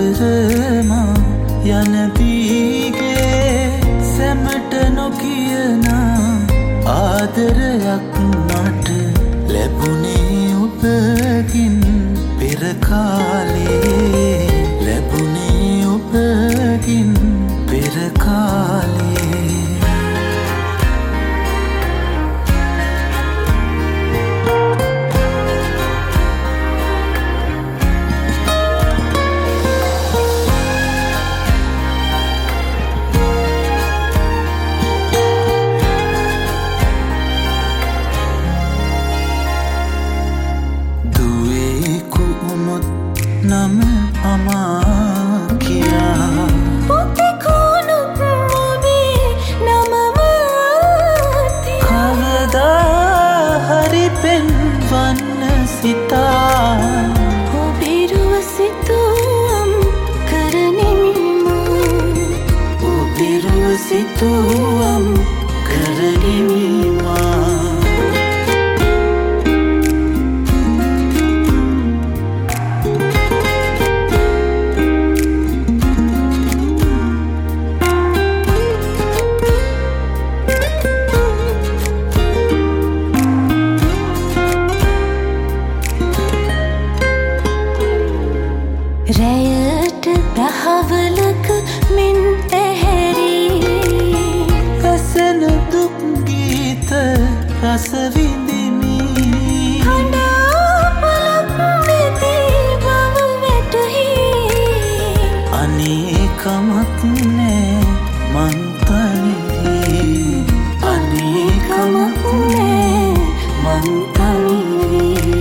කරමා යන දීගේ සැමට නොකියන ආදරයක් මට ලැබුණේ ඔබකින් පෙර කාලේ ලැබුණේ ඔබකින් පෙර කාලේ නම අමා කියා පුතෙකුණුත් ඔබේ නමම කවදා හරි පෙන්වන්න සිතා ඔබිරුව සිතුවම් කරනෙමිමා ඔබිරුව සිතුවම් කරනෙමිමා රැයට දහවලක මෙන් ඇහැරී ඇසෙන දුක් ගීත රස විඳිමි හඬාපලක් නැති බව වැටහි අනේ කමක් නෑ මං තනිවි අනේ කමක් නෑ මං තනිවි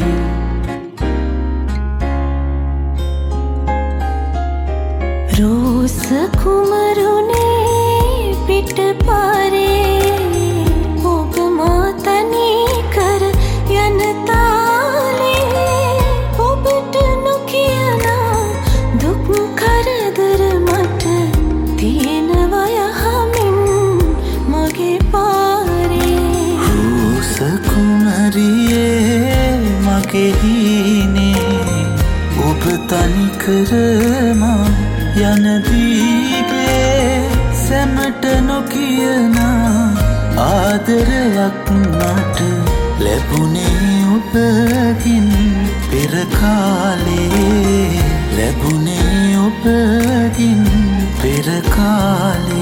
රෝස කුමරුනේ පිට පාරේ ඔබ මා තනි කර යන තාලේ ඔබට නොකියන දුක් කරදර මට තියෙනවා යහමින් මගේ පාරේ රෝස කුමරියේ මගේ හීනේ ඔබ තනි කරමා යන දීගේ සැමට නොකියන ආදරයක් මට ලැබුණේ ඔබකින් පෙර කාලේ ලැබුණේ ඔබකින් පෙර කාලේ